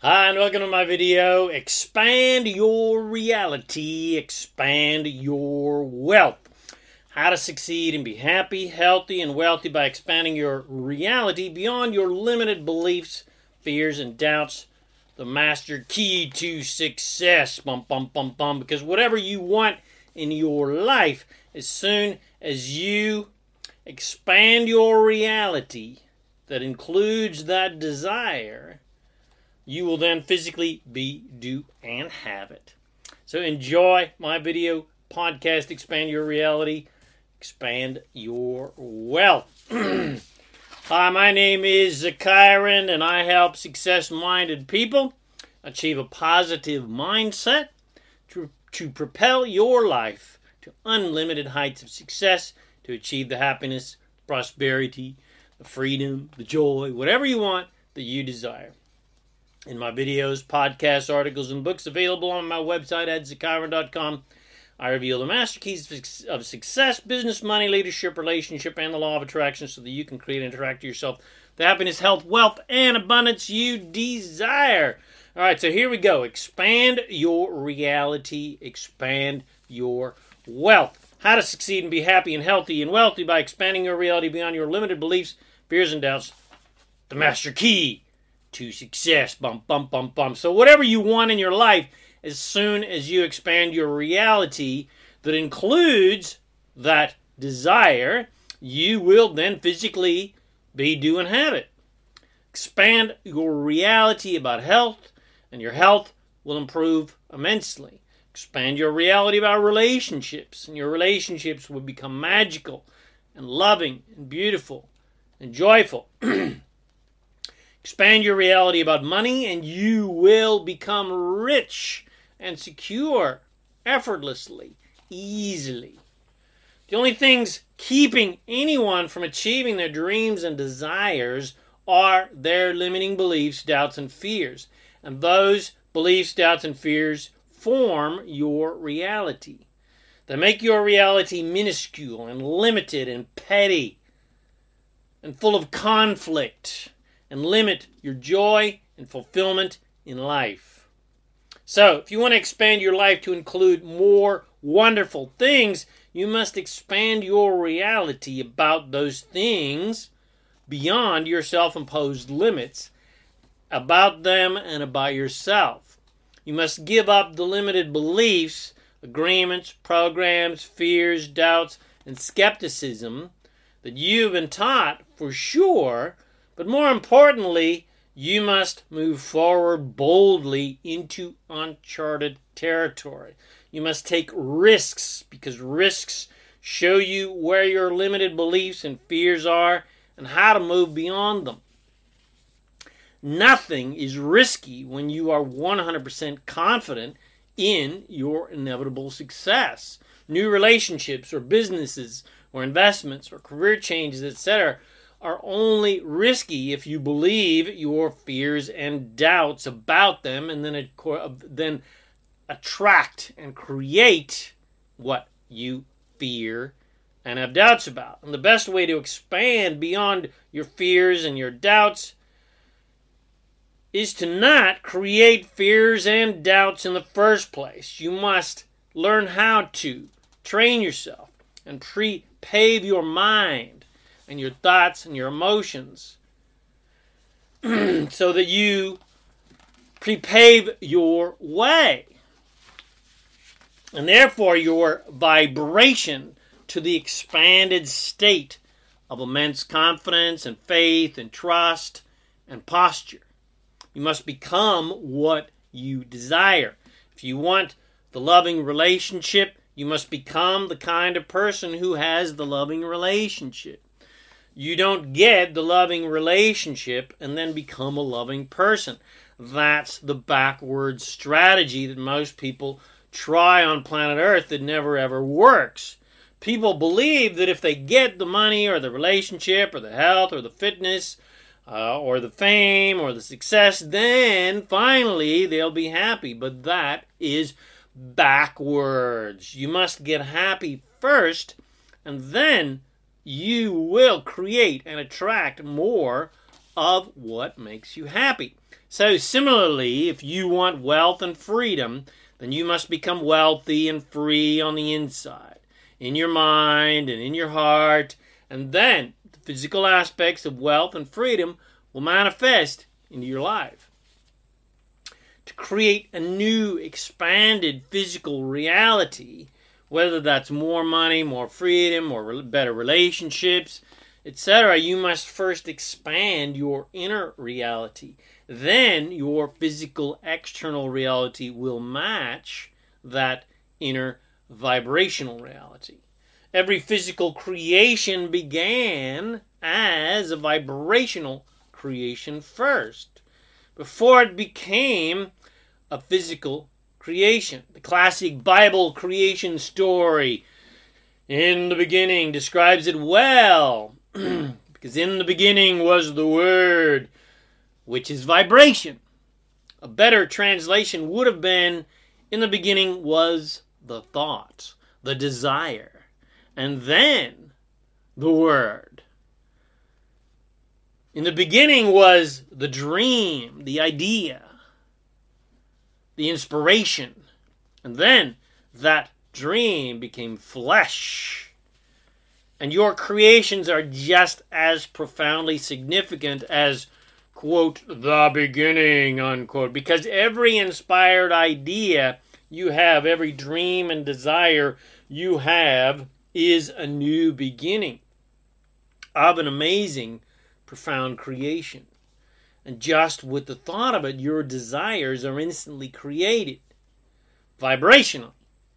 Hi, and welcome to my video, Expand Your Reality, Expand Your Wealth. How to succeed and be happy, healthy, and wealthy by expanding your reality beyond your limited beliefs, fears, and doubts. The master key to success. Because whatever you want in your life, as soon as you expand your reality that includes that desire, you will then physically be, do, and have it. So enjoy my video podcast, Expand Your Reality, Expand Your Wealth. Hi, my name is Kyron, and I help success-minded people achieve a positive mindset to propel your life to unlimited heights of success, to achieve the happiness, prosperity, the freedom, the joy, whatever you want that you desire. In my videos, podcasts, articles, and books available on my website at zakyron.com, I reveal the master keys of success, business, money, leadership, relationship, and the law of attraction so that you can create and attract to yourself the happiness, health, wealth, and abundance you desire. All right, so here we go. Expand your reality. Expand your wealth. How to succeed and be happy and healthy and wealthy by expanding your reality beyond your limited beliefs, fears, and doubts. The master key to success. So whatever you want in your life, as soon as you expand your reality that includes that desire, you will then physically be, do, and have it. Expand your reality about health, and your health will improve immensely. Expand your reality about relationships, and your relationships will become magical and loving and beautiful and joyful. Expand your reality about money, and you will become rich and secure effortlessly, easily. The only things keeping anyone from achieving their dreams and desires are their limiting beliefs, doubts, and fears. And those beliefs, doubts, and fears form your reality. They make your reality minuscule and limited and petty and full of conflict, and limit your joy and fulfillment in life. So, if you want to expand your life to include more wonderful things, you must expand your reality about those things beyond your self-imposed limits, about them and about yourself. You must give up the limited beliefs, agreements, programs, fears, doubts, and skepticism that you've been taught for sure. But more importantly, you must move forward boldly into uncharted territory. You must take risks, because risks show you where your limited beliefs and fears are and how to move beyond them. Nothing is risky when you are 100% confident in your inevitable success. New relationships or businesses or investments or career changes, etc., are only risky if you believe your fears and doubts about them, and then attract and create what you fear and have doubts about. And the best way to expand beyond your fears and your doubts is to not create fears and doubts in the first place. You must learn how to train yourself and pave your mind and your thoughts and your emotions so that you prepave your way. And therefore your vibration to the expanded state of immense confidence and faith and trust and posture. You must become what you desire. If you want the loving relationship, you must become the kind of person who has the loving relationship. You don't get the loving relationship and then become a loving person. That's the backwards strategy that most people try on planet Earth that never ever works. People believe that if they get the money or the relationship or the health or the fitness or the fame or the success, then finally they'll be happy. But that is backwards. You must get happy first, and then you will create and attract more of what makes you happy. So similarly, if you want wealth and freedom, then you must become wealthy and free on the inside, in your mind and in your heart, and then the physical aspects of wealth and freedom will manifest into your life. To create a new, expanded physical reality, whether that's more money, more freedom, or better relationships, etc., you must first expand your inner reality. Then your physical external reality will match that inner vibrational reality. Every physical creation began as a vibrational creation first, before it became a physical creation. The classic Bible creation story, in the beginning, describes it well, because in the beginning was the Word, which is vibration. A better translation would have been, in the beginning was the thought, the desire, and then the Word. In the beginning was the dream, the idea, the inspiration, and then that dream became flesh. And your creations are just as profoundly significant as, quote, the beginning, unquote, because every inspired idea you have, every dream and desire you have, is a new beginning of an amazing, profound creation. And just with the thought of it, your desires are instantly created, vibrational.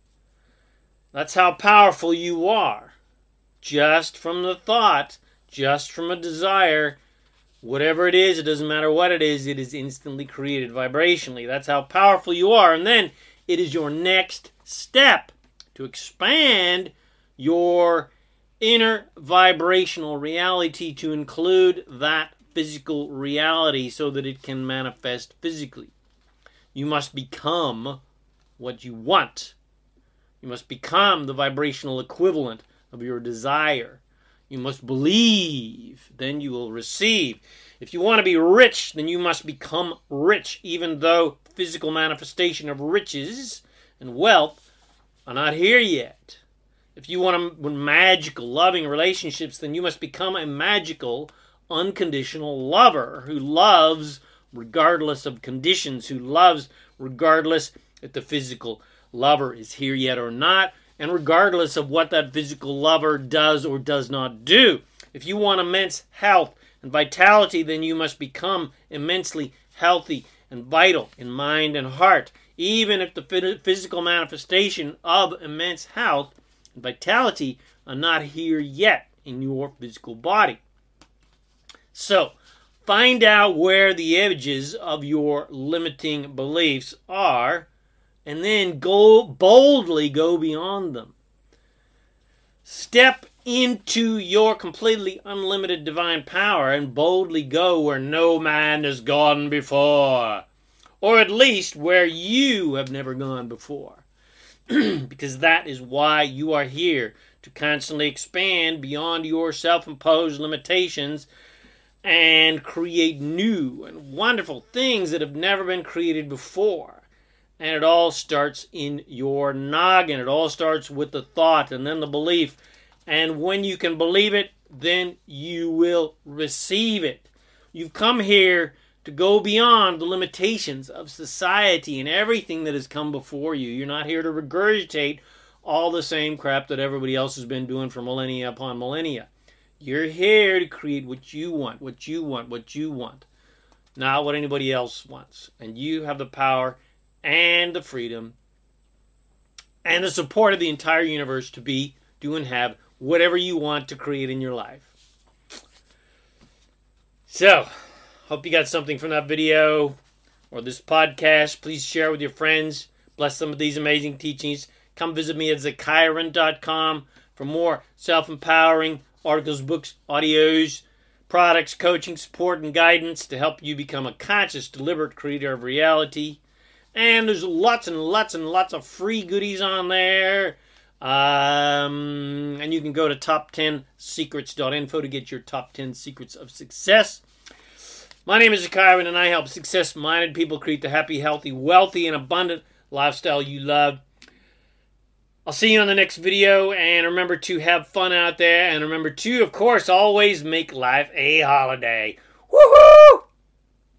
That's how powerful you are. Just from the thought, just from a desire, whatever it is, it doesn't matter what it is instantly created vibrationally. That's how powerful you are. And then it is your next step to expand your inner vibrational reality to include that physical reality so that it can manifest physically. You must become what you want. You must become the vibrational equivalent of your desire. You must believe, then you will receive. If you want to be rich, then you must become rich, even though physical manifestation of riches and wealth are not here yet. If you want magical, loving relationships, then you must become a magical, unconditional lover who loves regardless of conditions, who loves regardless if the physical lover is here yet or not, and regardless of what that physical lover does or does not do. If you want immense health and vitality, then you must become immensely healthy and vital in mind and heart, even if the physical manifestation of immense health and vitality are not here yet in your physical body. So, find out where the edges of your limiting beliefs are, and then boldly go beyond them. Step into your completely unlimited divine power and boldly go where no man has gone before, or at least where you have never gone before. Because that is why you are here, to constantly expand beyond your self-imposed limitations and create new and wonderful things that have never been created before. And it all starts in your noggin. It all starts with the thought and then the belief. And when you can believe it, then you will receive it. You've come here to go beyond the limitations of society and everything that has come before you. You're not here to regurgitate all the same crap that everybody else has been doing for millennia upon millennia. You're here to create what you want, what you want, what you want. Not what anybody else wants. And you have the power and the freedom and the support of the entire universe to be, do, and have whatever you want to create in your life. So, hope you got something from that video or this podcast. Please share with your friends. Bless some of these amazing teachings. Come visit me at ZakiRan.com for more self-empowering articles, books, audios, products, coaching, support, and guidance to help you become a conscious, deliberate creator of reality. And there's lots and lots and lots of free goodies on there. And you can go to top10secrets.info to get your top 10 secrets of success. My name is Kyron, and I help success-minded people create the happy, healthy, wealthy, and abundant lifestyle you love. I'll see you on the next video, and remember to have fun out there, and remember to, of course, always make life a holiday. Woohoo!